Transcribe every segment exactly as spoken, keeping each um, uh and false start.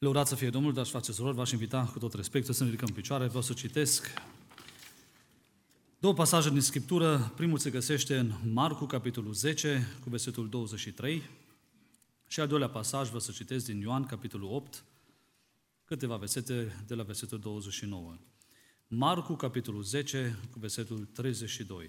Lăudați să fie Domnul, dragi frate și surori, v-aș invita cu tot respectul să ne ridicăm în picioare. Vreau să citesc două pasaje din Scriptură. Primul se găsește în Marcu, capitolul zece, cu versetul douăzeci și trei. Și al doilea pasaj vreau să citesc din Ioan, capitolul opt, câteva versete de la versetul douăzeci și nouă. Marcu, capitolul zece, cu versetul treizeci și doi.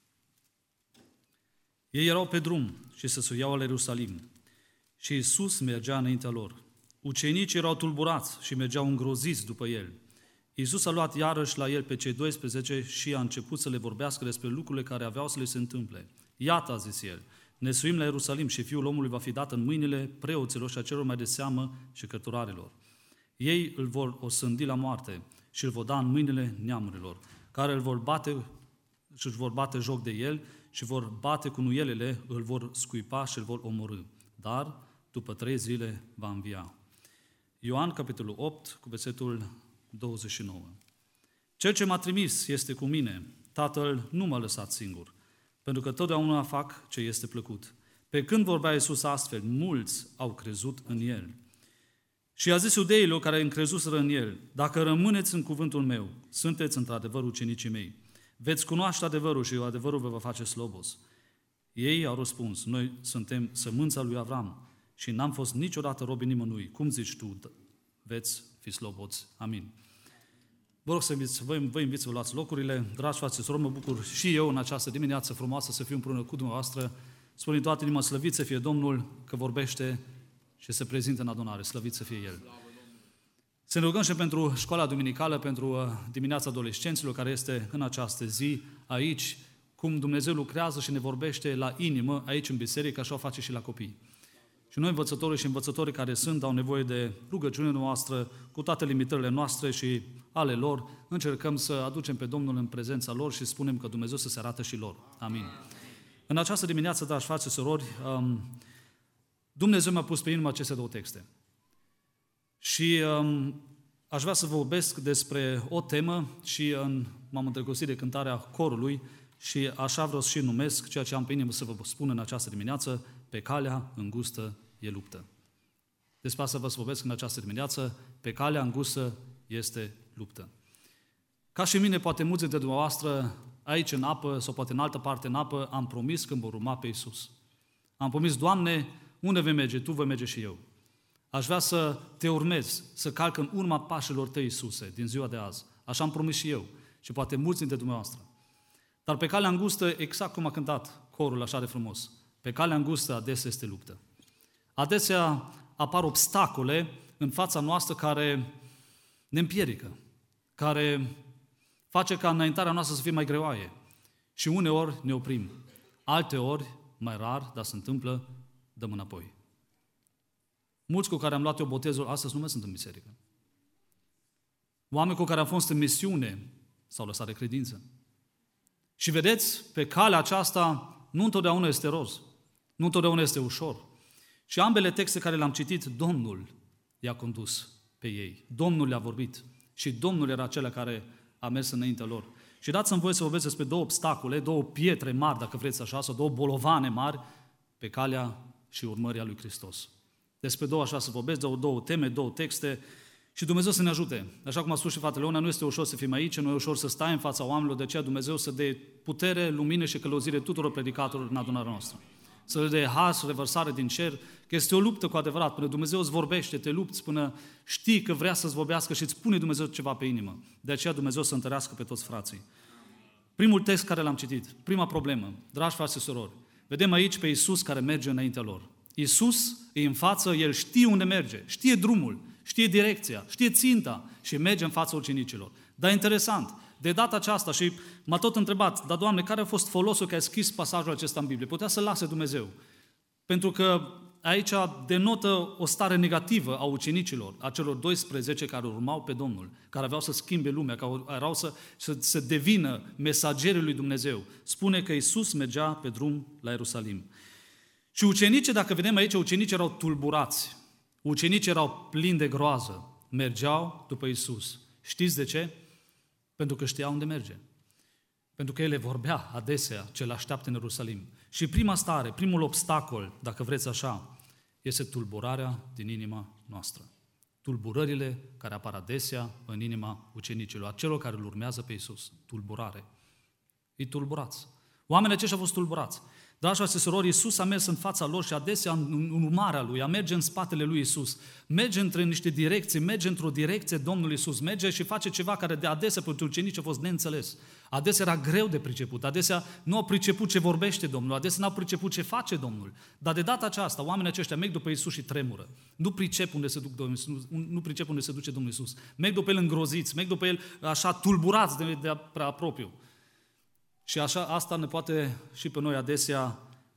Ei erau pe drum și se suiau la Ierusalim și Iisus mergea înaintea lor. Ucenicii erau tulburați și mergeau îngroziți după el. Iisus a luat iarăși la el pe cei doisprezece și a început să le vorbească despre lucrurile care aveau să le se întâmple. Iată, a zis el, ne suim la Ierusalim și Fiul omului va fi dat în mâinile preoților și a celor mai de seamă și cărturarilor. Ei îl vor osândi la moarte și îl vor da în mâinile neamurilor, care îl vor bate și își vor bate joc de el și vor bate cu nuielele, îl vor scuipa și îl vor omorâ. Dar după trei zile va învia. Ioan, capitolul opt, cu versetul douăzeci și nouă. Cel ce m-a trimis este cu mine, Tatăl nu m-a lăsat singur, pentru că totdeauna fac ce este plăcut. Pe când vorbea Iisus astfel, mulți au crezut în El. Și a zis iudeilor care încrezuseră în El, dacă rămâneți în cuvântul meu, sunteți într-adevăr ucenicii mei. Veți cunoaște adevărul și adevărul vă va face slobos. Ei au răspuns, noi suntem sămânța lui Avram și n-am fost niciodată robii nimănui. Cum zici tu, veți fi sloboți? Amin. Vă rog să inviți, vă, vă invit să vă luați locurile. Dragi frați și surori, mă bucur și eu în această dimineață frumoasă să fiu împreună cu dumneavoastră. Spun din toată inima, slăvit să fie Domnul, că vorbește și se prezintă în adunare. Slăvit să fie El. Să ne rugăm și pentru școala duminicală, pentru dimineața adolescenților, care este în această zi aici, cum Dumnezeu lucrează și ne vorbește la inimă aici în biserică, așa o face și la copii. Și noi, învățătorii și învățătorii care sunt, au nevoie de rugăciunea noastră, cu toate limitările noastre și ale lor, încercăm să aducem pe Domnul în prezența lor și spunem că Dumnezeu să se arate și lor. Amin. În această dimineață, dragi frați și surori, Dumnezeu mi-a pus pe inimă aceste două texte. Și um, aș vrea să vă vorbesc despre o temă și în, m-am îndrăgostit de cântarea corului și așa vreau să și numesc ceea ce am pe inimă să vă spun în această dimineață: pe calea îngustă e luptă. Despre asta vă să vorbesc în această dimineață: pe calea îngustă este luptă. Ca și mine, poate mulți dintre dumneavoastră, aici în apă sau poate în altă parte în apă, am promis că îmi vor urma pe Iisus. Am promis, Doamne, unde vei merge, Tu vei merge și eu. Aș vrea să te urmez, să calc în urma pașilor Tăi, Iisuse, din ziua de azi. Așa am promis și eu și poate mulți dintre dumneavoastră. Dar pe calea îngustă, exact cum a cântat corul așa de frumos, pe calea îngustă adesea este luptă. Adesea apar obstacole în fața noastră care ne împiedică, care face ca înaintarea noastră să fie mai greoaie. Și uneori ne oprim, alteori, mai rar, dar se întâmplă, dăm înapoi. Mulți cu care am luat eu botezul astăzi nu mai sunt în biserică. Oameni cu care am fost în misiune s-au lăsat de credință. Și vedeți, pe calea aceasta nu întotdeauna este roz, nu întotdeauna este ușor. Și ambele texte care le-am citit, Domnul i-a condus pe ei. Domnul le-a vorbit și Domnul era acela care a mers înaintea lor. Și dați-mi voie să vorbesc despre două obstacole, două pietre mari, dacă vreți așa, sau două bolovane mari pe calea și urmării a lui Hristos. Despre două așa să vorbesc, două, două teme, două texte și Dumnezeu să ne ajute. Așa cum a spus și fratele Iona, nu este ușor să fim aici, nu e ușor să stai în fața oamenilor, de aceea Dumnezeu să dea putere, lumină și călăuzire tuturor predicatorilor în adunarea noastră. Să le dea har, revărsare din cer, că este o luptă cu adevărat, până Dumnezeu îți vorbește, te lupți până știi că vrea să-ți vorbească și îți pune Dumnezeu ceva pe inimă. De aceea Dumnezeu să întărească pe toți frații. Primul text care l-am citit, prima problemă, dragi frați și surori, vedem aici pe Iisus care merge înaintea lor. Iisus e în față, El știe unde merge, știe drumul, știe direcția, știe ținta și merge în fața ucenicilor. Dar interesant, de data aceasta și m-a tot întrebat, dar Doamne, care a fost folosul că ai scris pasajul acesta în Biblie? Putea să lase Dumnezeu. Pentru că aici denotă o stare negativă a ucenicilor, a celor doisprezece care urmau pe Domnul, care aveau să schimbe lumea, care erau să, să, să devină mesagerii lui Dumnezeu. Spune că Iisus mergea pe drum la Ierusalim. Și ucenicii, dacă vedem aici, ucenicii erau tulburați. Ucenicii erau plini de groază. Mergeau după Iisus. Știți de ce? Pentru că știau unde merge. Pentru că El le vorbea adesea ce îl așteaptă în Ierusalim. Și prima stare, primul obstacol, dacă vreți așa, este tulburarea din inima noastră. tulburările care apar adesea în inima ucenicilor, a celor care îl urmează pe Iisus. Tulburare. Îi tulburați. Oamenii aceștia au fost tulburați. Dragi frate și surori, Iisus a mers în fața lor și adesea în urmarea Lui, a merge în spatele Lui Iisus, merge între niște direcții, merge într-o direcție Domnul Iisus, merge și face ceva care de adesea pentru ucenici a fost neînțeles. Adesea era greu de priceput, adesea nu au priceput ce vorbește Domnul, adesea nu au priceput ce face Domnul. Dar de data aceasta, oamenii aceștia merg după Iisus și tremură. Nu pricep unde se, duc Domnul Iisus, nu pricep unde se duce Domnul Iisus. Merg după El îngroziți, merg după El așa tulburați de, de prea apropiu. Și așa, asta ne poate și pe noi adesea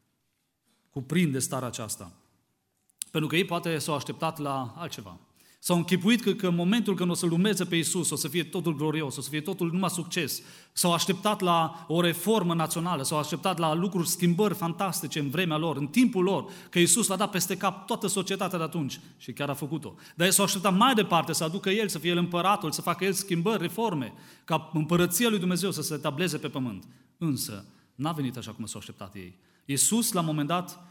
cuprinde starea aceasta. Pentru că ei poate s-au așteptat la altceva. S-au închipuit că, că în momentul când o să-L urmeze pe Iisus, o să fie totul glorios, o să fie totul numai succes. S-au așteptat la o reformă națională, s-au așteptat la lucruri, schimbări fantastice în vremea lor, în timpul lor, că Iisus va da peste cap toată societatea de atunci și chiar a făcut-o. Dar ei s-au așteptat mai departe să aducă El, să fie El împăratul, să facă El schimbări, reforme, ca împărăția lui Dumnezeu să se tableze pe pământ. Însă, n-a venit așa cum s-au așteptat ei. Iisus, la un moment dat,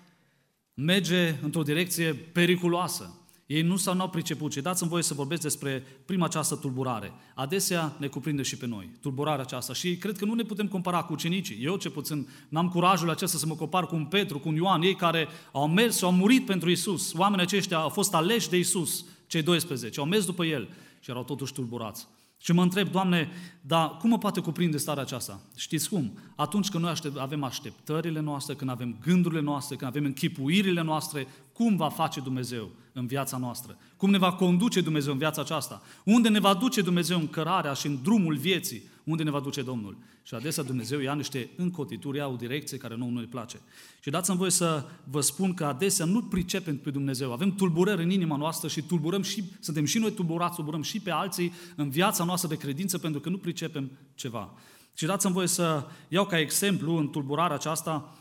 merge într-o direcție periculoasă. Ei nu s-au n-au priceput. Și dați-mi voie să vorbesc despre prima această tulburare. Adesea ne cuprinde și pe noi, tulburarea aceasta. Și cred că nu ne putem compara cu ucenicii. Eu, ce puțin, n-am curajul acesta să mă compar cu un Petru, cu un Ioan, ei care au mers și au murit pentru Iisus. Oamenii aceștia au fost aleși de Iisus, cei doisprezece, au mers după El și erau totuși tulburați. Și mă întreb, Doamne, dar cum mă poate cuprinde starea aceasta? Știți cum? Atunci când noi aștept, avem așteptările noastre, când avem gândurile noastre, când avem închipuirile noastre, cum va face Dumnezeu în viața noastră? Cum ne va conduce Dumnezeu în viața aceasta? Unde ne va duce Dumnezeu în cărarea și în drumul vieții? Unde ne va duce Domnul? Și adesea Dumnezeu ia niște încotituri, ia o direcție care nouă nu ne place. Și dați-mi voie să vă spun că adesea nu pricepem pe Dumnezeu. Avem tulburări în inima noastră și tulburăm și, suntem și noi tulburați, tulburăm și pe alții în viața noastră de credință pentru că nu pricepem ceva. Și dați-mi voie să iau ca exemplu în tulburarea aceasta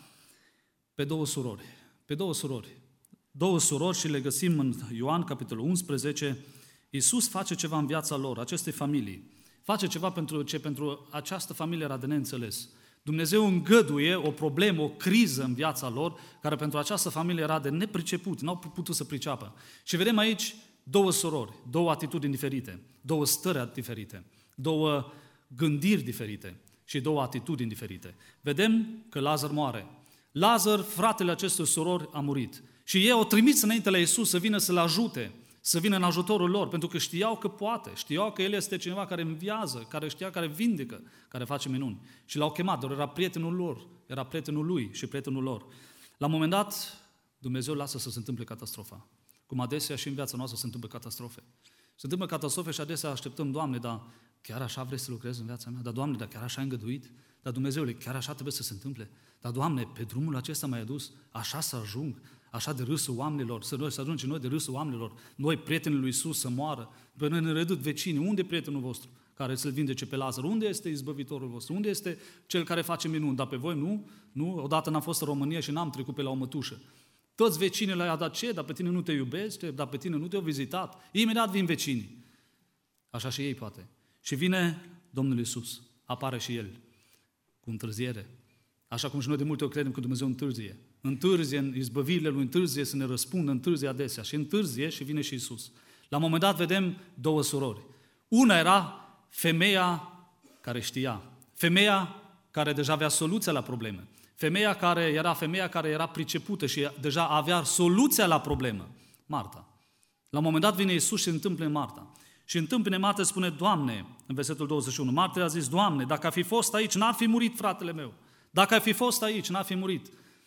pe două surori. Pe două surori. Două surori și le găsim în Ioan, capitolul unsprezece. Iisus face ceva în viața lor, acestei familii. Face ceva pentru ce pentru această familie era de neînțeles. Dumnezeu îngăduie o problemă, o criză în viața lor, care pentru această familie era de nepriceput, n-au putut să priceapă. Și vedem aici două surori, două atitudini diferite, două stări diferite, două gândiri diferite și două atitudini diferite. Vedem că Lazar moare. Lazar, fratele acestor surori, a murit. Și ei au trimis înainte la Iisus să vină să-l ajute, să vină în ajutorul lor, pentru că știau că poate, știau că El este cineva care înviază, care știa, care vindecă, care face minuni. Și l-au chemat, doar era prietenul lor, era prietenul lui și prietenul lor. La un moment dat, Dumnezeu lasă să se întâmple catastrofa. Cum adesea și în viața noastră se întâmplă catastrofe. Se întâmplă catastrofe și adesea așteptăm, Doamne, dar chiar așa vrei să lucrezi în viața mea? Dar, Doamne, dar chiar așa ai îngăduit? Dar, Dumnezeule, chiar așa trebuie să se întâmple? Dar, Doamne, pe drumul acesta m-ai adus, așa să ajung, așa de râsul oamenilor, să noi să ajungem noi de râsul oamenilor, noi, prietenii lui Iisus, să moară, pe noi ne reduc vecinii. Unde e prietenul vostru care să-l vindece pe Lazar? Unde este izbăvitorul vostru? Unde este cel care face minuni? Dar pe voi nu? Nu? Odată n-am fost în România și n-am trecut pe la o mătușă. Toți vecinii le-au dat ce? Dar pe tine nu te iubește, dar pe tine nu te-au vizitat. Imediat vin vecinii. Așa și ei poate. Și vine Domnul Iisus, apare și El, cu întârziere. Așa cum și noi de multe ori credem că Dumnezeu întârzie. Întârzie în izbăvirile Lui, întârzie să ne răspundă, întârzie adesea. Și întârzie și vine și Iisus. La un moment dat vedem două surori. Una era femeia care știa. Femeia care deja avea soluția la probleme. Femeia care era femeia care era pricepută și deja avea soluția la problemă. Marta. La un moment dat vine Iisus și se întâmplă în Marta. Și întâmplă Marta spune, Doamne, în versetul douăzeci și unu, Marta a zis, Doamne, dacă ar fi fost aici, n-ar fi murit fratele meu. Dacă ar fi fost aici, n-ar fi murit.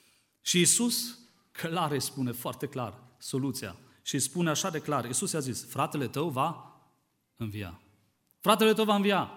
Și Iisus clar îi spune foarte clar soluția. Și îi spune așa de clar. Iisus i-a zis, fratele tău va învia. Fratele tău va învia.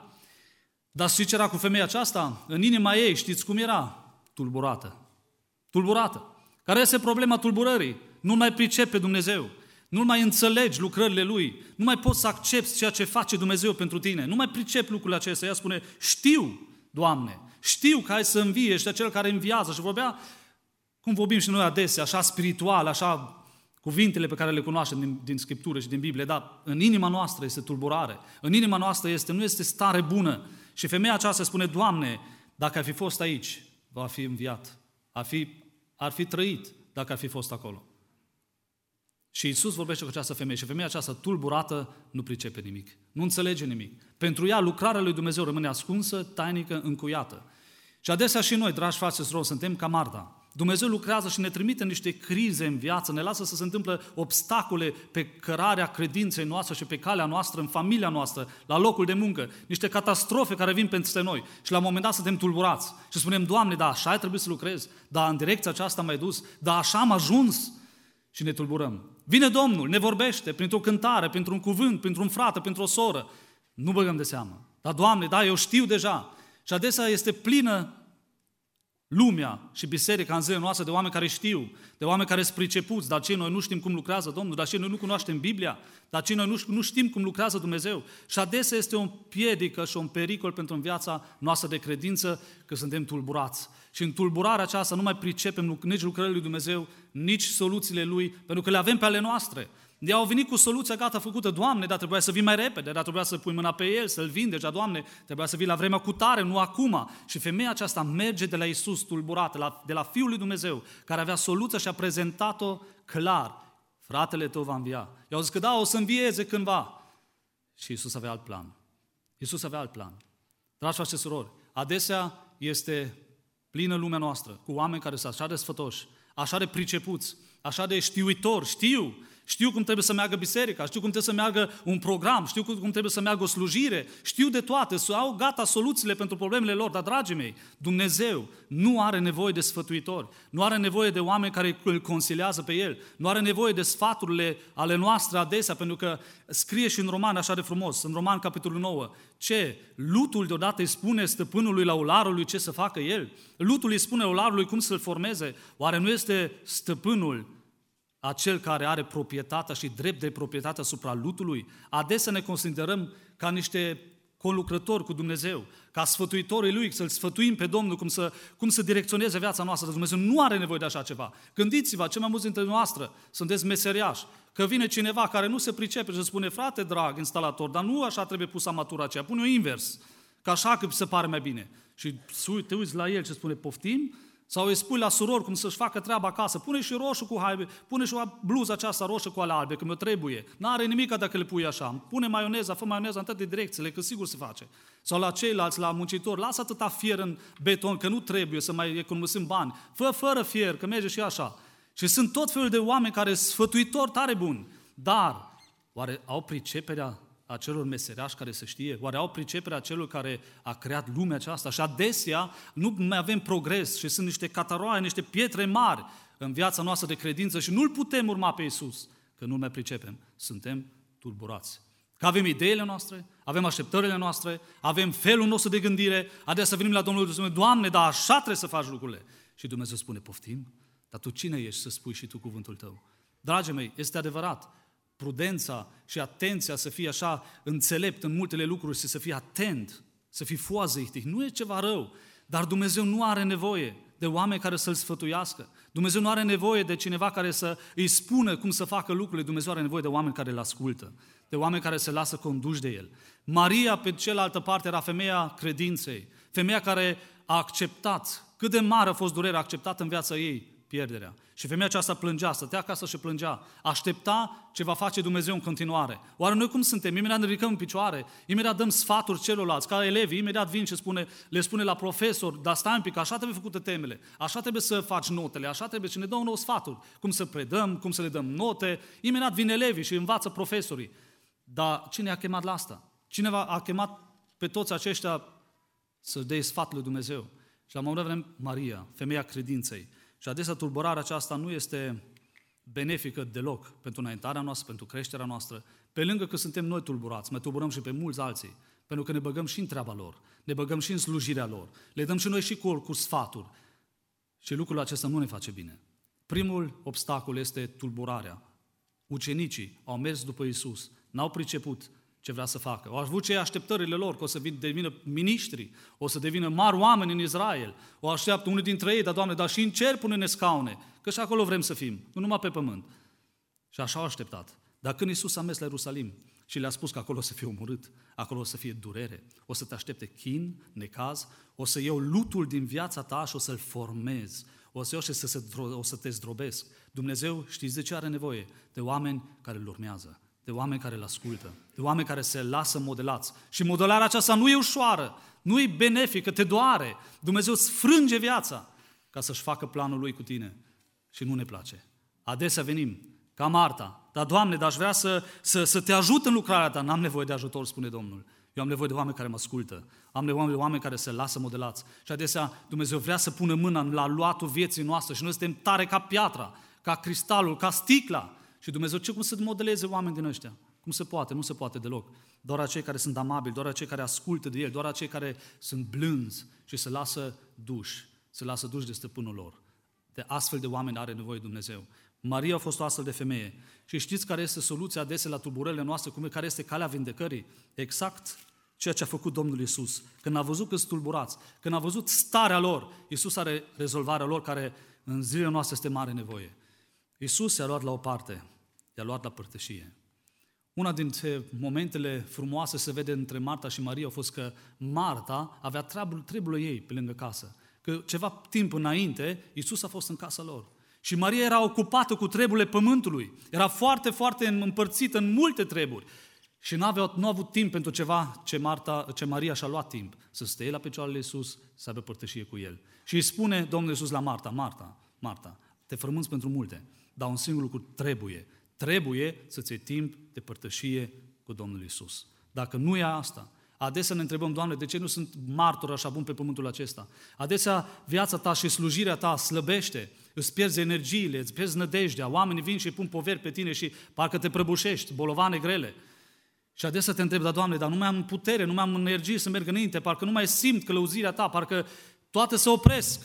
Dar știți ce era cu femeia aceasta? În inima ei, știți cum era? Tulburată. Tulburată. Care este problema tulburării? Nu mai pricepi pe Dumnezeu. Nu mai înțelegi lucrările Lui. Nu mai poți să accepti ceea ce face Dumnezeu pentru tine. Nu mai pricepi lucrurile acestea. Ea spune, știu, Doamne, știu că ai să învii, ești acel care înviază. Și vorbea, cum vorbim și noi adesea, așa spiritual, așa cuvintele pe care le cunoaștem din, din Scriptură și din Biblie, dar în inima noastră este tulburare. În inima noastră este, nu este stare bună. Și femeia aceasta spune, Doamne, dacă ar fi fost aici, va fi înviat. Ar fi, ar fi trăit dacă ar fi fost acolo. Și Iisus vorbește cu această femeie și femeia aceasta tulburată nu pricepe nimic, nu înțelege nimic. Pentru ea lucrarea lui Dumnezeu rămâne ascunsă, tainică, încuiată. Și adesea și noi, dragi frați și surori, suntem ca Marta. Dumnezeu lucrează și ne trimite niște crize în viață, ne lasă să se întâmple obstacole pe cărarea credinței noastre și pe calea noastră, în familia noastră, la locul de muncă, niște catastrofe care vin peste noi și la un moment dat suntem tulburați și spunem, Doamne, da, așa ai trebuit să lucrez, da, în direcția aceasta m-ai dus, da, așa am ajuns și ne tulburăm. Vine Domnul, ne vorbește printr-o cântare, printr-un cuvânt, printr-un frate, printr-o soră, nu băgăm de seamă. Dar, Doamne, da, eu știu deja. Și adesea este plină lumea și biserica în zilele noastre de oameni care știu, de oameni care sunt pricepuți, dar cei noi nu știm cum lucrează Domnul, dar cei noi nu cunoaștem Biblia, dar cei noi nu, nu știm cum lucrează Dumnezeu. Și adesea este o piedică și un pericol pentru viața noastră de credință, că suntem tulburați. Și în tulburarea aceasta nu mai pricepem nici lucrările lui Dumnezeu, nici soluțiile Lui, pentru că le avem pe ale noastre. De au venit cu soluția gata făcută, Doamne, dar trebuia să vii mai repede, dar trebuia să pui mâna pe el, să-l vindeci, dar Doamne, trebuia să vii la vremea cutare, nu acum. Și femeia aceasta merge de la Iisus tulburată, de la Fiul lui Dumnezeu, care avea soluția și a prezentat-o clar. Fratele tău va învia. I-au zis că da, o să învieze cândva. Și Iisus avea alt plan. Iisus avea alt plan. Dragi frați și surori, adesea este plină lumea noastră cu oameni care sunt așa de sfătoși, așa de pricepuți, așa de știuitori, știu, știu cum trebuie să meargă biserica, știu cum trebuie să meargă un program, știu cum trebuie să meargă o slujire, știu de toate, au gata soluțiile pentru problemele lor, dar, dragii mei, Dumnezeu nu are nevoie de sfătuitori, nu are nevoie de oameni care îl consiliază pe El, nu are nevoie de sfaturile ale noastre adesea, pentru că scrie și în Roman așa de frumos, în Roman capitolul nouă, ce? Lutul deodată îi spune stăpânului laularului ce să facă el? Lutul îi spune laularului cum să-l formeze? Oare nu este stăpânul acel care are proprietatea și drept de proprietate asupra lutului? Adesea ne considerăm ca niște conlucrători cu Dumnezeu, ca sfătuitorii Lui, să-L sfătuim pe Domnul cum să, cum să direcționeze viața noastră. Dumnezeu nu are nevoie de așa ceva. Gândiți-vă, cei mai mulți dintre noastre sunteți meseriași, că vine cineva care nu se pricepe și spune, frate drag, instalator, dar nu așa trebuie pusă amatura aceea, pune-o invers, că așa că se pare mai bine. Și te uiți la el și spune, poftim? Sau îi spui la surori cum să-și facă treaba acasă, pune și roșu cu haibe, pune și o bluză aceasta roșă cu ale albe, că mi-o trebuie. N-are nimic dacă le pui așa. Pune maioneza, fă maioneza în toate direcțiile, că sigur se face. Sau la ceilalți, la muncitori, lasă atâta fier în beton, că nu trebuie să mai economisim bani. Fă fără fier, că merge și așa. Și sunt tot felul de oameni care sunt sfătuitori tare buni. Dar, oare au priceperea acelor meseriași care se știe? Oare au priceperea celor care a creat lumea aceasta? Și adesea nu mai avem progres și sunt niște cataroaie, niște pietre mari în viața noastră de credință și nu-L putem urma pe Iisus, că nu mai pricepem. Suntem tulburați. Că avem ideile noastre, avem așteptările noastre, avem felul nostru de gândire, adesea venim la Domnul și spunem, Doamne, dar așa trebuie să faci lucrurile. Și Dumnezeu spune, poftim? Dar tu cine ești să spui și tu cuvântul tău? Dragii mei, este adevărat. Prudența și atenția să fie așa înțelept în multele lucruri și să fii atent, să fii foazăitic, nu e ceva rău, dar Dumnezeu nu are nevoie de oameni care să-L sfătuiască. Dumnezeu nu are nevoie de cineva care să îi spună cum să facă lucrurile. Dumnezeu are nevoie de oameni care îl ascultă, de oameni care se lasă conduși de El. Maria, pe cealaltă parte, era femeia credinței, femeia care a acceptat, cât de mare a fost durerea, a acceptat în viața ei pierderea. Și femeia aceasta plângea, stătea acasă și plângea, aștepta ce va face Dumnezeu în continuare. Oare noi cum suntem? Imediat ne ridicăm în picioare, imediat dăm sfaturi celorlalți, ca elevii, imediat vin și spune, le spune la profesor, dar stai un pic, așa trebuie făcute temele, așa trebuie să faci notele, așa trebuie și ne dă un nou sfaturi, cum să predăm, cum să le dăm note, imediat vin elevii și învață profesorii. Dar cine a chemat la asta? Cine a chemat pe toți aceștia să dea sfatul lui Dumnezeu? Și la un moment dat vedem Maria, femeia credinței. Și adesea tulburarea aceasta nu este benefică deloc pentru înaintarea noastră, pentru creșterea noastră. Pe lângă că suntem noi tulburați, mai tulburăm și pe mulți alții, pentru că ne băgăm și în treaba lor, ne băgăm și în slujirea lor, le dăm și noi și cu, cu sfaturi. Și lucrul acesta nu ne face bine. Primul obstacol este tulburarea. Ucenicii au mers după Iisus, n-au priceput ce vrea să facă. Au avut cei așteptările lor, că o să devină miniștri, o să devină mari oameni în Israel. O așteaptă unul dintre ei, dar Doamne, dar și în cer pune-ne scaune, că și acolo vrem să fim, nu numai pe pământ. Și așa au așteptat. Dar când Iisus a mers la Ierusalim și le-a spus că acolo o să fie omorât, acolo o să fie durere, o să te aștepte chin, necaz, o să iau lutul din viața ta și o să-l formez, o să iau și să se, o să te zdrobesc. Dumnezeu, știți de ce are nevoie? De oameni care îl urmează, de oameni care îl ascultă, de oameni care se lasă modelați. Și modelarea aceasta nu e ușoară, nu e benefică, te doare. Dumnezeu îți frânge viața ca să-și facă planul Lui cu tine. Și nu ne place. Adesea venim ca Marta, dar Doamne, dar aș vrea să, să, să te ajut în lucrarea ta. N-am nevoie de ajutor, spune Domnul. Eu am nevoie de oameni care mă ascultă. Am nevoie de oameni care se lasă modelați. Și adesea Dumnezeu vrea să pună mâna la luatul vieții noastre și noi suntem tare ca piatra, ca cristalul, ca sticla. Și Dumnezeu, ce cum să modeleze oameni din ăștia? Cum se poate? Nu se poate deloc. Doar acei care sunt amabili, doar acei care ascultă de El, doar acei care sunt blânzi și se lasă duși, se lasă duși de stăpânul lor. De astfel de oameni are nevoie Dumnezeu. Maria a fost o astfel de femeie. Și știți care este soluția adesea la tulburările noastre, cum, care este calea vindecării? Exact ceea ce a făcut Domnul Iisus. Când a văzut că sunt tulburați, când a văzut starea lor, Iisus are rezolvarea lor, care în zilele noastre este mare nevoie. Iisus i-a luat la o parte, i-a luat la părtășie. Una dintre momentele frumoase se vede între Marta și Maria a fost că Marta avea trebul, trebul ei pe lângă casă. Că ceva timp înainte, Iisus a fost în casa lor. Și Maria era ocupată cu treburile pământului. Era foarte, foarte împărțită în multe treburi. Și nu avea, nu a avut timp pentru ceva ce, Marta, ce Maria și-a luat timp. Să stea la picioarele lui Iisus, să aibă părtășie cu El. Și îi spune Domnul Iisus la Marta, Marta, Marta, te frămânți pentru multe, dar un singur lucru trebuie. Trebuie să-ți iei timp de părtășie cu Domnul Iisus. Dacă nu e asta, adesea ne întrebăm, Doamne, de ce nu sunt martor așa bun pe pământul acesta? Adesea viața ta și slujirea ta slăbește, îți pierzi energiile, îți pierzi nădejdea, oamenii vin și îi pun poveri pe tine și parcă te prăbușești, bolovane grele. Și adesea te întreb, da, Doamne, dar nu mai am putere, nu mai am energie să merg înainte, parcă nu mai simt călăuzirea ta, parcă toate se opresc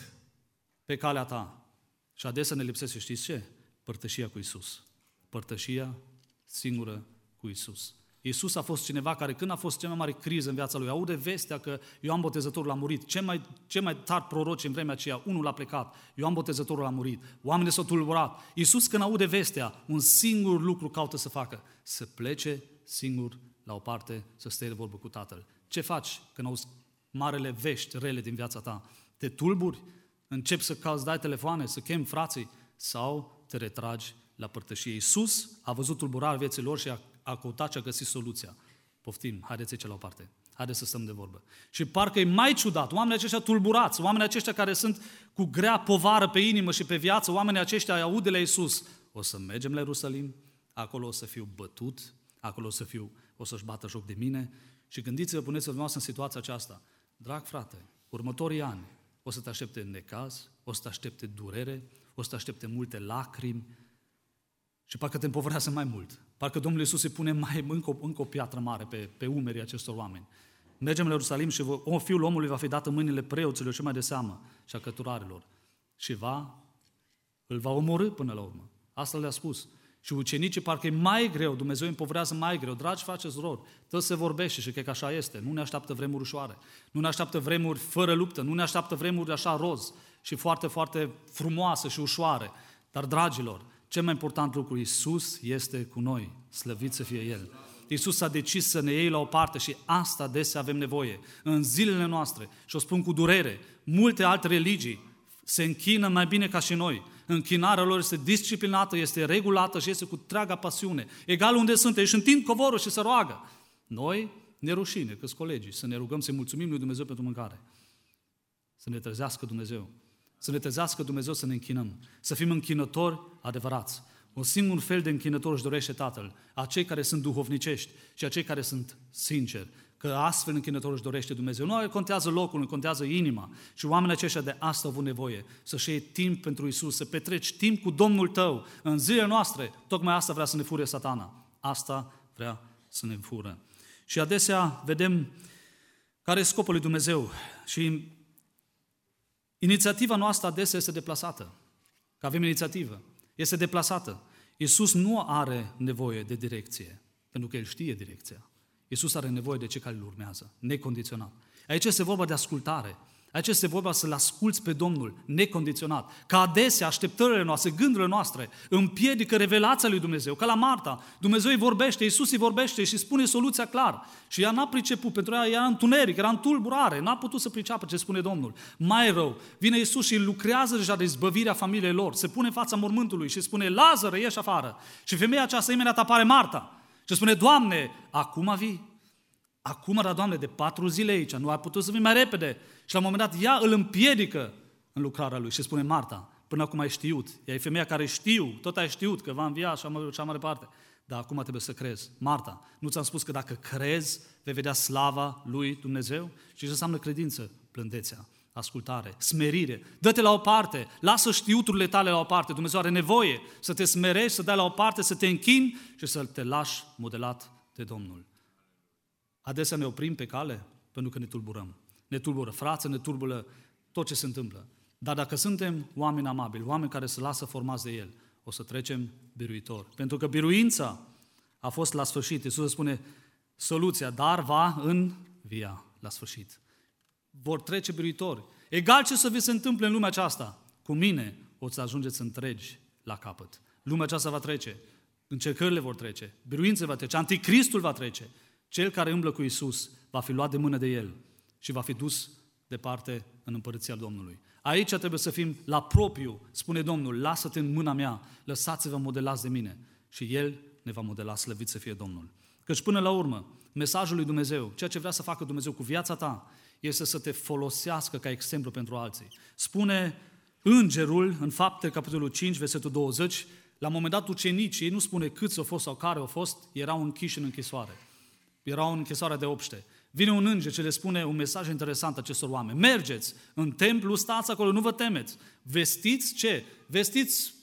pe calea ta. Și adesea ne lipsește, știți ce? Părtășia cu Iisus. Părtășia singură cu Iisus. Iisus a fost cineva care, când a fost cea mai mare criză în viața lui, aude vestea că Ioan Botezătorul a murit. Ce mai, ce mai tari proroci în vremea aceea? Unul a plecat, Ioan Botezătorul a murit. Oamenii s-au tulburat. Iisus, când aude vestea, un singur lucru caută să facă: să plece singur la o parte, să stea de vorbă cu Tatăl. Ce faci când auzi marele vești rele din viața ta? Te tulburi? Începi să cauți, dai telefoane, să chemi frații? Sau te retragi la părtășie? Iisus a văzut tulburarea vieții lor și a, a căutat și a găsit soluția. Poftim, haideți ce la o parte. Haideți să stăm de vorbă. Și parcă e mai ciudat, oamenii aceștia tulburați, oamenii aceștia care sunt cu grea povară pe inimă și pe viață, oamenii aceștia aud de la Iisus: o să mergem la Ierusalim, acolo o să fiu bătut, acolo o să fiu, o să-și bată joc de mine. Și gândiți-vă, puneți-vă dumneavoastră în situația aceasta. Drag frate, următorii ani o să te aștepte necaz, o să te aștepte durere, o să te aștepte multe lacrimi și parcă te împovărează mai mult. Parcă Domnul Iisus îi pune mai, încă, o, încă o piatră mare pe, pe umerii acestor oameni. Mergem la Ierusalim și o, Fiul omului va fi dat în mâinile preoților și mai de seamă și a cărturarilor. Și va, îl va omorî până la urmă. Asta le-a spus. Și ucenicii parcă e mai greu, Dumnezeu îi împovărează mai greu. Dragi frate și surori, tot se vorbește și cred că așa este. Nu ne așteaptă vremuri ușoare, nu ne așteaptă vremuri fără luptă, nu ne așteaptă vremuri așa roz și foarte, foarte frumoase și ușoare. Dar, dragilor, cel mai important lucru, Iisus este cu noi, slăvit să fie El. Iisus a decis să ne iei la o parte și asta adesea avem nevoie. În zilele noastre, și o spun cu durere, multe alte religii se închină mai bine ca și noi. Închinarea lor este disciplinată, este regulată și este cu întreaga pasiune. Egal unde sunt, își întind covorul și se roagă. Noi ne rușine, că-s colegii, să ne rugăm, să-i mulțumim lui Dumnezeu pentru mâncare. Să ne trezească Dumnezeu. Să ne trezească Dumnezeu să ne închinăm. Să fim închinători adevărați. Un singur fel de închinători își dorește Tatăl. Acei care sunt duhovnicești și acei care sunt sinceri. Că astfel închinător își dorește Dumnezeu. Nu contează locul, nu contează inima. Și oamenii aceștia de asta au avut nevoie. Să-și iei timp pentru Iisus, să petreci timp cu Domnul tău. În zilele noastre, tocmai asta vrea să ne fure Satana. Asta vrea să ne fură. Și adesea vedem care e scopul lui Dumnezeu. Și inițiativa noastră adesea este deplasată. Că avem inițiativă. Este deplasată. Iisus nu are nevoie de direcție, pentru că El știe direcția. Iisus are nevoie de cei care îl urmează, necondiționat. Aici este vorba de ascultare. Aici este vorba să-L asculți pe Domnul necondiționat. Ca adesea așteptările noastre, gândurile noastre împiedică revelația lui Dumnezeu. Ca la Marta, Dumnezeu îi vorbește, Iisus îi vorbește și spune soluția clar. Și ea n-a priceput, pentru ea era întuneric, era în tulburare, n-a putut să priceapă ce spune Domnul. Mai rău, vine Iisus și lucrează deja de izbăvirea familiei lor, se pune în fața mormântului și spune, Lazare, ieși afară. Și femeia aceasta imediat apare Marta și spune, Doamne, acum vii? Acum era, Doamne, de patru zile aici, nu ai putut să vii mai repede. Și la un moment dat ea îl împiedică în lucrarea lui și spune, Marta, până acum ai știut, ea e femeia care știu, tot ai știut că va învia și așa mai departe. Dar acum trebuie să crezi. Marta, nu ți-am spus că dacă crezi, vei vedea slava lui Dumnezeu? Și ce înseamnă credință? Plândețea, ascultare, smerire. Dă-te la o parte, lasă știuturile tale la o parte. Dumnezeu are nevoie să te smerești, să dai la o parte, să te închini și să te lași modelat de Domnul. Adesea ne oprim pe cale pentru că ne tulburăm. Ne tulbură frață, ne tulbură tot ce se întâmplă. Dar dacă suntem oameni amabili, oameni care se lasă formați de El, o să trecem biruitor. Pentru că biruința a fost la sfârșit. Iisus spune soluția, dar va învia la sfârșit. Vor trece biruitori. Egal ce să vi se întâmple în lumea aceasta, cu mine o să ajungeți întregi la capăt. Lumea aceasta va trece, încercările vor trece, biruințele va trece, anticristul va trece. Cel care umblă cu Iisus va fi luat de mână de El și va fi dus departe în împărăția Domnului. Aici trebuie să fim la propriu, spune Domnul, lasă-te în mâna mea, lăsați-vă modelați de mine și El ne va modela, slăvit să fie Domnul. Căci până la urmă, mesajul lui Dumnezeu, ceea ce vrea să facă Dumnezeu cu viața ta, este să te folosească ca exemplu pentru alții. Spune îngerul în Fapte, capitolul cinci, versetul douăzeci, la un moment dat ucenicii, nu spune câți au fost sau care au fost, erau închiși în închisoare. Erau în închisoarea de obște. Vine un înger ce le spune un mesaj interesant acestor oameni. Mergeți în templu, stați acolo, nu vă temeți. Vestiți ce? Vestiți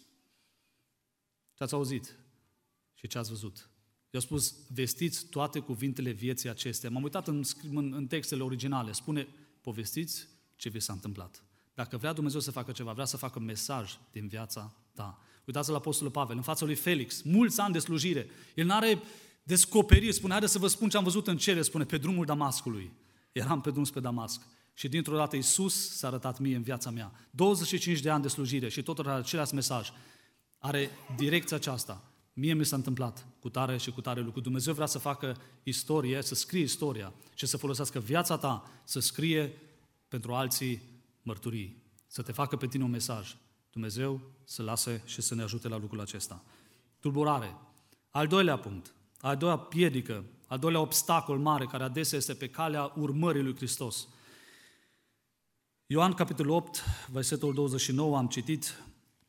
ce ați auzit și ce ați văzut. I-au spus, vestiți toate cuvintele vieții acestea. M-am uitat în, în, în textele originale. Spune, povestiți ce vi s-a întâmplat. Dacă vrea Dumnezeu să facă ceva, vrea să facă mesaj din viața ta. Uitați-vă la Apostolul Pavel, în fața lui Felix, mulți ani de slujire. El n-are descoperiri, spune, haide să vă spun ce am văzut în cele, spune, pe drumul Damascului. Eram pe drum spre Damasc. Și dintr-o dată Iisus s-a arătat mie în viața mea. douăzeci și cinci de ani de slujire și tot are același mesaj. Are direcția aceasta. Mie mi s-a întâmplat cu tare și cu tare lucru. Dumnezeu vrea să facă istorie, să scrie istoria și să folosească viața ta, să scrie pentru alții mărturii. Să te facă pe tine un mesaj. Dumnezeu să lase și să ne ajute la lucrul acesta. Tulburare. Al doilea punct. Al doilea piedică, al doilea obstacol mare care adesea este pe calea urmării lui Hristos. Ioan, capitolul opt, versetul douăzeci și nouă, am citit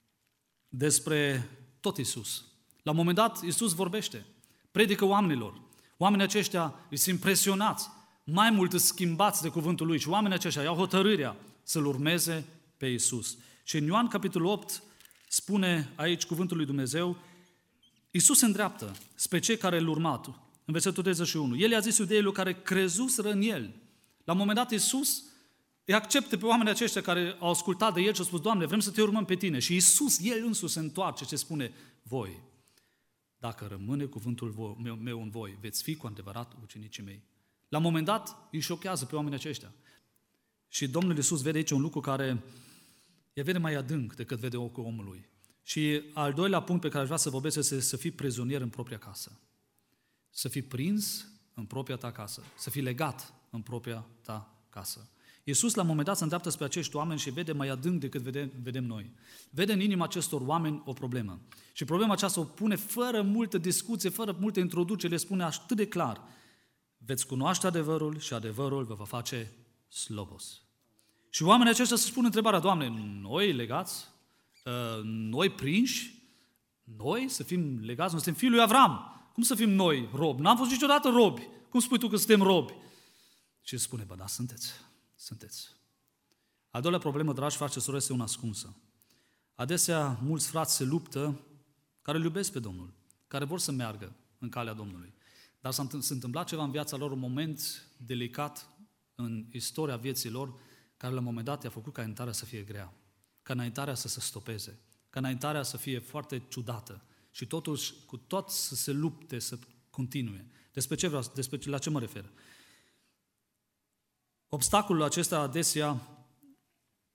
despre tot Iisus. La un moment dat, Iisus vorbește, predică oamenilor. Oamenii aceștia sunt impresionați, mai mult schimbați de cuvântul Lui și oamenii aceștia iau hotărârea să-L urmeze pe Iisus. Și în Ioan, capitolul opt, spune aici cuvântul lui Dumnezeu, Iisus se îndreaptă spre cei care îl urmat. În versetul treizeci și unu. El i-a zis iudeilor care crezuseră în El. La un moment dat Iisus îi acceptă pe oamenii aceștia care au ascultat de El și au spus, Doamne, vrem să te urmăm pe Tine. Și Iisus, El însuși se întoarce și spune, voi, dacă rămâne cuvântul meu în voi, veți fi cu adevărat ucenicii mei. La un moment dat îi șochează pe oamenii aceștia. Și Domnul Iisus vede aici un lucru care el vede mai adânc decât vede ochul omului. Și al doilea punct pe care aș vrea să vorbesc este să fii prizonier în propria casă. Să fii prins în propria ta casă. Să fii legat în propria ta casă. Iisus la un moment dat se îndreaptă spre acești oameni și vede mai adânc decât vedem, vedem noi. Vede în inima acestor oameni o problemă. Și problema aceasta o pune fără multă discuție, fără multă introducere, le spune atât de clar. Veți cunoaște adevărul și adevărul vă va face slobos. Și oamenii aceștia se spun întrebarea, Doamne, noi legați? Noi prinși? Noi să fim legați? Noi suntem fiii lui Avram. Cum să fim noi robi? N-am fost niciodată robi. Cum spui tu că suntem robi? Și spune, bă, da, sunteți. Sunteți. A doilea problemă, dragi frați și surori, este una ascunsă. Adesea, mulți frați se luptă care îl iubesc pe Domnul, care vor să meargă în calea Domnului. Dar s-a întâmplat ceva în viața lor, un moment delicat în istoria vieții lor, care la un moment dat i-a făcut ca înaintarea să fie grea, ca înaintarea să se stopeze, ca înaintarea să fie foarte ciudată și totuși cu tot să se lupte, să continue. Despre ce vreau, despre la ce mă refer? Obstacolul acesta adesea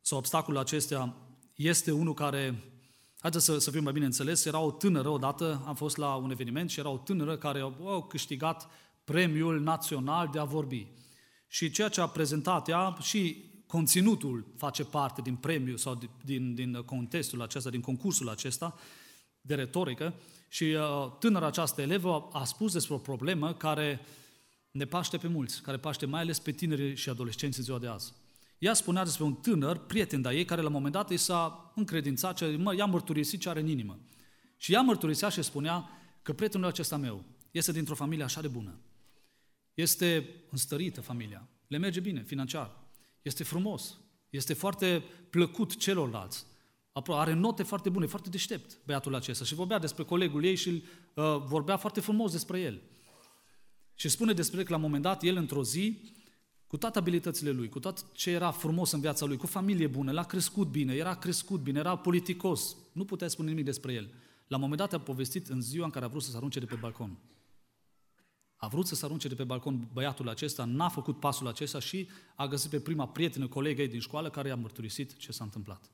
sau obstacolul acestea este unul care, haideți să, să fim mai bine înțeles, era o tânără odată, am fost la un eveniment și era o tânără care a câștigat premiul național de a vorbi. Și ceea ce a prezentat ea și conținutul face parte din premiu sau din, din contestul acesta, din concursul acesta de retorică. Și uh, tânăra această elevă a spus despre o problemă care ne paște pe mulți, care paște mai ales pe tineri și adolescenți în ziua de azi. Ea spunea despre un tânăr, prieten de-a ei, care la un moment dat i s-a încredințat, ce, mă, i-a mărturisit ce are în inimă. Și ea mărturisea și spunea că prietenul acesta meu este dintr-o familie așa de bună. Este înstărită familia, le merge bine financiar, este frumos, este foarte plăcut celorlalți, are note foarte bune, foarte deștept băiatul acesta și vorbea despre colegul ei și uh, vorbea foarte frumos despre el. Și spune despre că la un moment dat el într-o zi, cu toate abilitățile lui, cu tot ce era frumos în viața lui, cu familie bună, l-a crescut bine, era crescut bine, era politicos, nu putea spune nimic despre el. La un moment dat a povestit în ziua în care a vrut să se arunce de pe balcon. A vrut să se arunce de pe balcon băiatul acesta, n-a făcut pasul acesta și a găsit pe prima prietenă, colegă ei din școală, care i-a mărturisit ce s-a întâmplat.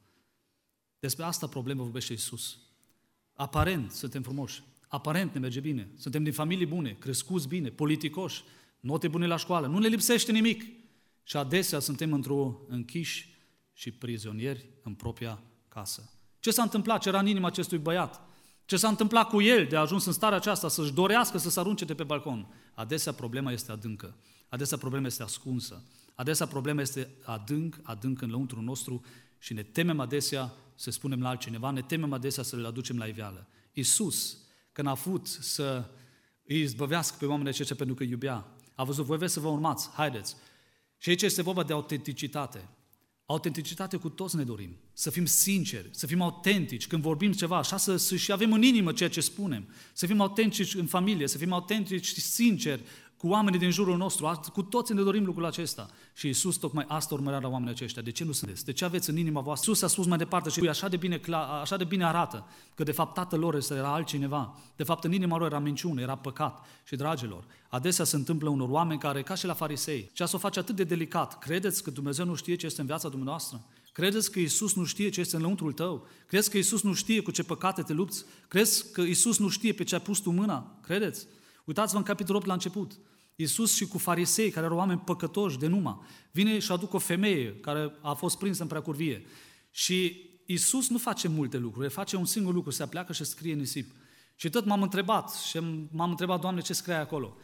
Despre asta problemă vorbește Iisus. Aparent suntem frumoși, aparent ne merge bine, suntem din familii bune, crescuți bine, politicoși, note bune la școală, nu ne lipsește nimic. Și adesea suntem într-o închiși și prizonieri în propria casă. Ce s-a întâmplat? Ce era în inima acestui băiat? Ce s-a întâmplat cu el de a ajuns în starea aceasta să-și dorească să se arunce de pe balcon? Adesea problema este adâncă, adesea problema este ascunsă, adesea problema este adânc, adânc în lăuntrul nostru și ne temem adesea să spunem la altcineva, ne temem adesea să le aducem la iveală. Iisus, când a vrut să îi izbăvească pe oamenii aceștia pentru că îi iubea, a văzut, voi vreți să vă urmați, haideți. Și aici este vorba de autenticitate. Autenticitate cu toți ne dorim. Să fim sinceri, să fim autentici. Când vorbim ceva, așa să, să și avem în inimă ceea ce spunem. Să fim autentici în familie, să fim autentici și sinceri cu oamenii din jurul nostru. Cu toți ne dorim lucrul acesta. Și Iisus tocmai asta urmărea la oamenii aceștia. De ce nu sunteți? De ce aveți în inima voastră? Iisus a spus mai departe și așa de bine, așa de bine arată că de fapt tatăl lor era altcineva. De fapt în inima lor era minciună, era păcat. Și dragilor, adesea se întâmplă unor oameni care, ca și la farisei, ceea ce o face atât de delicat. Credeți că Dumnezeu nu știe ce este în viața dumneavoastră? Credeți că Iisus nu știe ce este în lăuntrul tău? Crezi că Iisus nu știe cu ce păcate te lupți? Crezi că Iisus nu știe pe ce ai pus tu mâna? Credeți? Uitați-vă în capitolul opt la început. Iisus și cu farisei, care erau oameni păcătoși de numai, vine și aduc o femeie care a fost prinsă în preacurvie. Și Iisus nu face multe lucruri, face un singur lucru, se apleacă și scrie nisip. Și tot m-am întrebat, și m-am întrebat, Doamne, ce scrie acolo?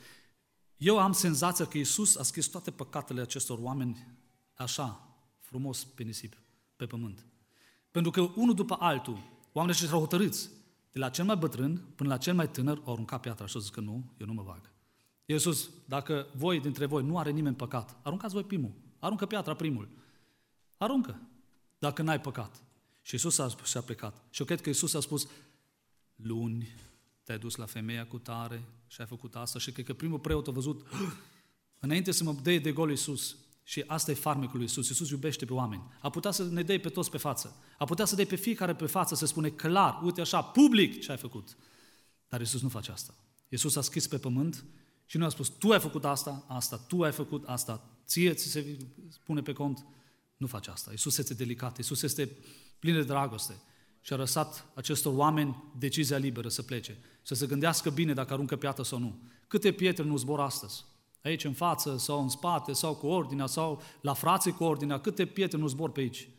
Eu am senzația că Iisus a scris toate păcatele acestor oameni așa, frumos pe nisip, pe pământ. Pentru că unul după altul, oamenii ăștia erau hotărâți, de la cel mai bătrân până la cel mai tânăr, au aruncat piatra și au zis că nu, eu nu mă bag. Iisus, dacă voi dintre voi nu are nimeni păcat, aruncați voi primul, aruncă piatra primul, aruncă, dacă n-ai păcat. Și Iisus a, și-a plecat. Și eu cred că Iisus a spus, luni te-ai dus la femeia cu tare și ai făcut asta și cred că primul preot a văzut, înainte să mă dea de gol Iisus, și asta e farmecul lui Iisus, Iisus iubește pe oameni, a putea să ne dea pe toți pe față, a putea să dea pe fiecare pe față, să spune clar, uite așa, public ce ai făcut. Dar Iisus nu face asta. Iisus a scris pe pământ și nu a spus, tu ai făcut asta, asta, tu ai făcut asta, ție ți se pune pe cont. Nu face asta. Iisus este delicat, Iisus este plin de dragoste și a lăsat acestor oameni decizia liberă să plece, să se gândească bine dacă aruncă piatră sau nu. Câte pietre nu zbor astăzi? Aici în față sau în spate sau cu ordinea sau la frații cu ordinea, câte pietre nu zbor pe aici?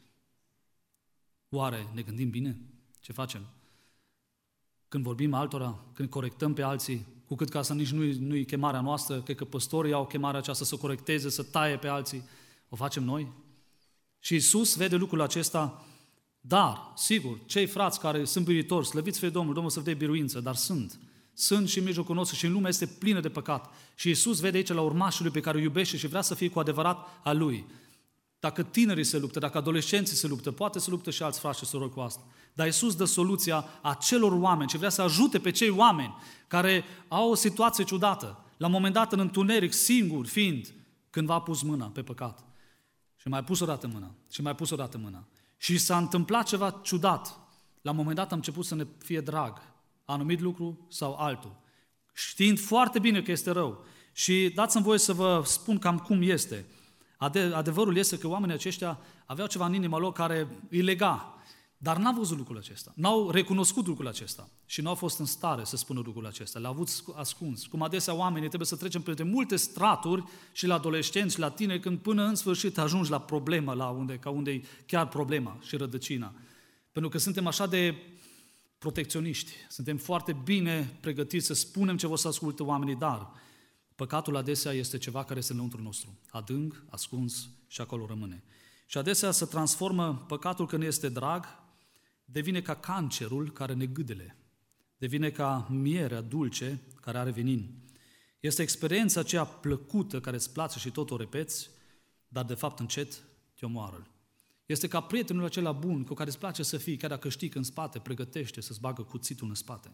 Oare ne gândim bine? Ce facem? Când vorbim altora, când corectăm pe alții, cu cât că asta nici nu-i, nu-i chemarea noastră, cred că păstorii au chemarea aceasta să corecteze, să taie pe alții, o facem noi? Și Iisus vede lucrul acesta, dar, sigur, cei frați care sunt biruitori, slăviți fie Domnul, Domnul să vă dea biruință, dar sunt, sunt și în mijlocul nostru și în lumea este plină de păcat. Și Iisus vede aici la urmașul lui pe care îl iubește și vrea să fie cu adevărat a lui. Dacă tinerii se luptă, dacă adolescenții se luptă, poate să luptă și alți frați și surori cu asta. Dar Iisus dă soluția acelor oameni și vrea să ajute pe cei oameni care au o situație ciudată, la un moment dat în întuneric, singur fiind, când v-a pus mâna pe păcat. Și mai pus o dată mâna, și mai pus o dată mâna. Și s-a întâmplat ceva ciudat. La un moment dat am început să ne fie drag, anumit lucru sau altul, știind foarte bine că este rău. Și dați-mi voie să vă spun cam cum este. Ade- adevărul este că oamenii aceștia aveau ceva în inima lor care îi lega, dar n-au văzut lucrul acesta, n-au recunoscut lucrul acesta și n-au fost în stare să spună lucrul acesta, l-au avut ascuns. Cum adesea oamenii trebuie să trecem printre multe straturi și la adolescenți și la tineri, când până în sfârșit ajungi la problemă, la unde, ca unde e chiar problema și rădăcina. Pentru că suntem așa de protecționiști, suntem foarte bine pregătiți să spunem ce vor să asculte oamenii, dar păcatul adesea este ceva care este înăuntru nostru, adânc, ascuns și acolo rămâne. Și adesea se transformă păcatul când este drag, devine ca cancerul care ne gâdele, devine ca mierea dulce care are venin. Este experiența aceea plăcută care îți place și tot o repeți, dar de fapt încet te omoară. Este ca prietenul acela bun cu care îți place să fii, chiar dacă știi că în spate pregătește să-ți bagă cuțitul în spate.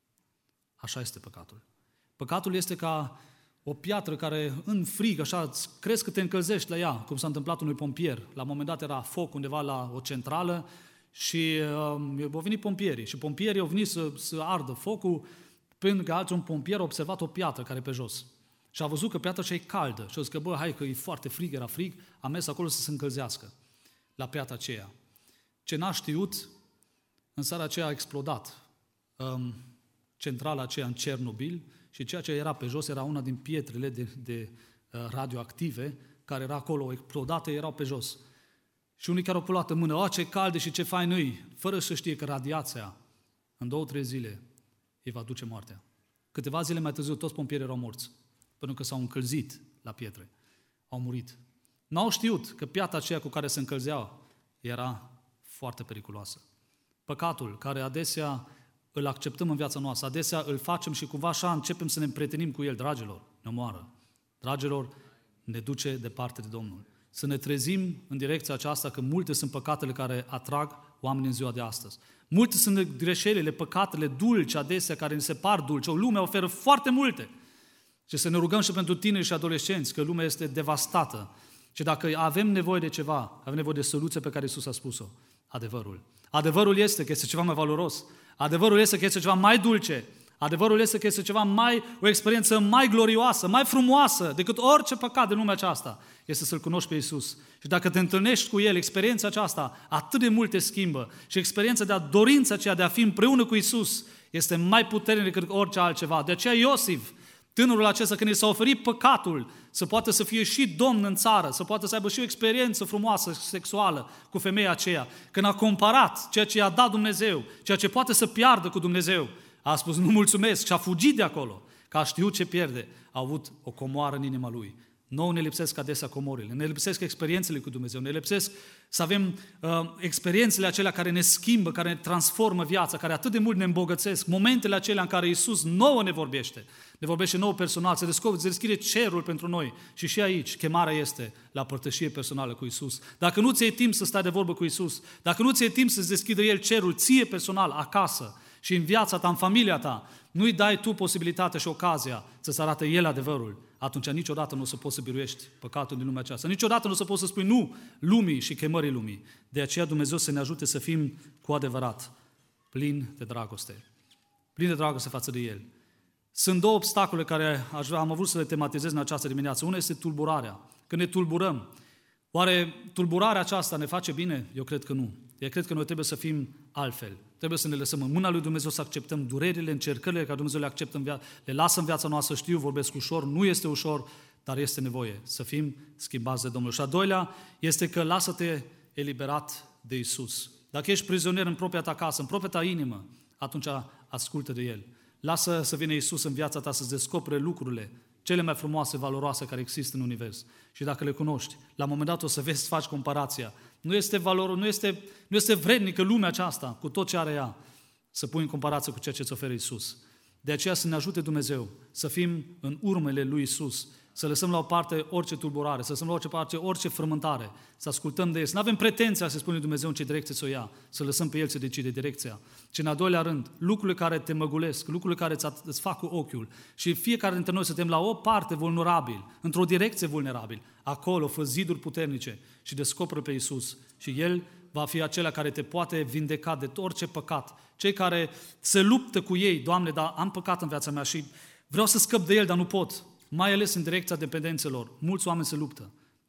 Așa este păcatul. Păcatul este ca o piatră care în frig, așa, crezi că te încălzești la ea, cum s-a întâmplat unui pompier. La un moment dat era foc undeva la o centrală și uh, au venit pompierii. Și pompierii au venit să, să ardă focul, pentru că altul un pompier a observat o piatră care e pe jos. Și a văzut că piatra aceea e caldă. Și a zis că, bă, hai că e foarte frig, era frig, a mers acolo să se încălzească la piatra aceea. Ce n-a știut, în seara aceea a explodat um, centrala aceea în Cernobil și ceea ce era pe jos era una din pietrele de, de uh, radioactive care era acolo, explodate, erau pe jos. Și unii chiar au luat în mână, o, ce calde și ce fain îi, fără să știe că radiația în două, trei zile îi va duce moartea. Câteva zile mai târziu toți pompierii erau morți, pentru că s-au încălzit la pietre, au murit. N-au știut că piatra aceea cu care se încălzeau era foarte periculoasă. Păcatul, care adesea îl acceptăm în viața noastră, adesea îl facem și cumva așa începem să ne împrietenim cu el, dragilor, ne omoară. Dragilor, ne duce departe de Domnul. Să ne trezim în direcția aceasta că multe sunt păcatele care atrag oamenii în ziua de astăzi. Multe sunt greșelile, păcatele dulci adesea care ne se par dulci. O lume oferă foarte multe. Și să ne rugăm și pentru tineri și adolescenți, că lumea este devastată. Și dacă avem nevoie de ceva, avem nevoie de soluție pe care Iisus a spus-o, adevărul. Adevărul este că este ceva mai valoros. Adevărul este că este ceva mai dulce. Adevărul este că este ceva mai, o experiență mai glorioasă, mai frumoasă decât orice păcat din lumea aceasta. Este să-L cunoști pe Iisus. Și dacă te întâlnești cu El, experiența aceasta atât de mult te schimbă și experiența de a dorința aceea de a fi împreună cu Iisus este mai puternică decât orice altceva. De aceea Iosif, tânărul acesta, când i s-a oferit păcatul, să poată să fie și domn în țară, să poată să aibă și o experiență frumoasă, sexuală cu femeia aceea, când a comparat ceea ce i-a dat Dumnezeu, ceea ce poate să piardă cu Dumnezeu, a spus nu mulțumesc și a fugit de acolo, că a știut ce pierde, a avut o comoară în inima lui. Nouă ne lipsesc adesea comorile, ne lipsesc experiențele cu Dumnezeu, ne lipsesc să avem uh, experiențele acelea care ne schimbă, care ne transformă viața, care atât de mult ne îmbogățesc, momentele acelea în care Iisus nouă ne vorbește, ne vorbește nouă personal, se descoperă, se deschide cerul pentru noi și și aici chemarea este la părtășie personală cu Iisus. Dacă nu ți-e timp să stai de vorbă cu Iisus, dacă nu ți-e timp să-ți deschidă El cerul ție personal acasă și în viața ta, în familia ta, nu-i dai tu posibilitatea și ocazia să-ți arate El adevărul, atunci niciodată nu o să poți să biruiești păcatul din lumea aceasta. Niciodată nu o să poți să spui nu lumii și chemării lumii. De aceea Dumnezeu să ne ajute să fim cu adevărat plini de dragoste. Plini de dragoste față de El. Sunt două obstacole care aș vrea, am vrut să le tematizez în această dimineață. Una este tulburarea. Când ne tulburăm, oare tulburarea aceasta ne face bine? Eu cred că nu. Eu cred că noi trebuie să fim altfel. Trebuie să ne lăsăm în mâna lui Dumnezeu, să acceptăm durerile, încercările care Dumnezeu le acceptă în viața, le lasă în viața noastră. Știu, vorbesc ușor, nu este ușor, dar este nevoie să fim schimbați de Domnul. Și a doilea este că lasă-te eliberat de Iisus. Dacă ești prizonier în propria ta casă, în propria ta inimă, atunci ascultă de El. Lasă să vină Iisus în viața ta să-ți descopere lucrurile cele mai frumoase, valoroase care există în univers. Și dacă le cunoști, la un moment dat o să vezi, să faci comparația. Nu este valor, nu este, nu este vrednică lumea aceasta, cu tot ce are ea, să pui în comparație cu ceea ce îți oferă Iisus. De aceea să ne ajute Dumnezeu să fim în urmele lui Iisus, să lăsăm la o parte orice tulburare, să lăsăm la orice parte orice frământare, să ascultăm de El, să nu avem pretenția să spunem Dumnezeu în ce direcție să o ia, să lăsăm pe El să decide direcția. Și în al doilea rând, lucrurile care te măgulesc, lucrurile care îți fac cu ochiul și fiecare dintre noi suntem la o parte vulnerabil, într-o direcție vulnerabil, acolo fă ziduri puternice și descoperă pe Iisus și El va fi acela care te poate vindeca de orice păcat. Cei care se luptă cu ei, Doamne, dar am păcat în viața mea și vreau să scăp de el, dar nu pot. Mai ales în direcția dependențelor. Mulți oameni se luptă.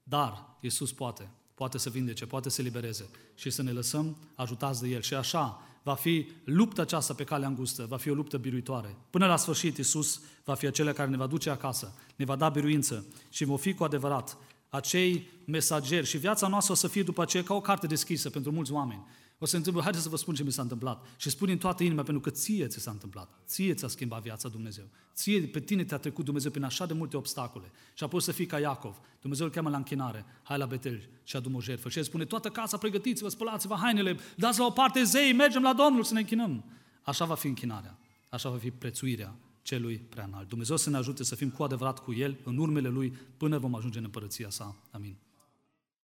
Dar Iisus poate, poate să vindece, poate să libereze și să ne lăsăm ajutați de El. Și așa va fi lupta aceasta pe calea îngustă, va fi o luptă biruitoare. Până la sfârșit, Iisus va fi acela care ne va duce acasă, ne va da biruință și vom fi cu adevărat acei mesageri și viața noastră o să fie după aceea ca o carte deschisă pentru mulți oameni. O să se întâmplă, haideți să vă spun ce mi s-a întâmplat. Și spun în toată inima, pentru că ție ți s-a întâmplat. Ție ți-a schimbat viața Dumnezeu. Ție, pe tine te-a trecut Dumnezeu prin așa de multe obstacole. Și apoi să fii ca Iacov. Dumnezeu îl cheamă la închinare. Hai la Betel și adu-mă o jertfă. Și el spune, toată casa pregătiți-vă, spălați-vă hainele, dați la o parte zei, mergem la Domnul să ne închinăm. Așa va fi închinarea. Așa va fi prețuirea celui prea înalt. Dumnezeu să ne ajute să fim cu adevărat cu El, în urmele Lui, până vom ajunge în împărăția sa. Amin.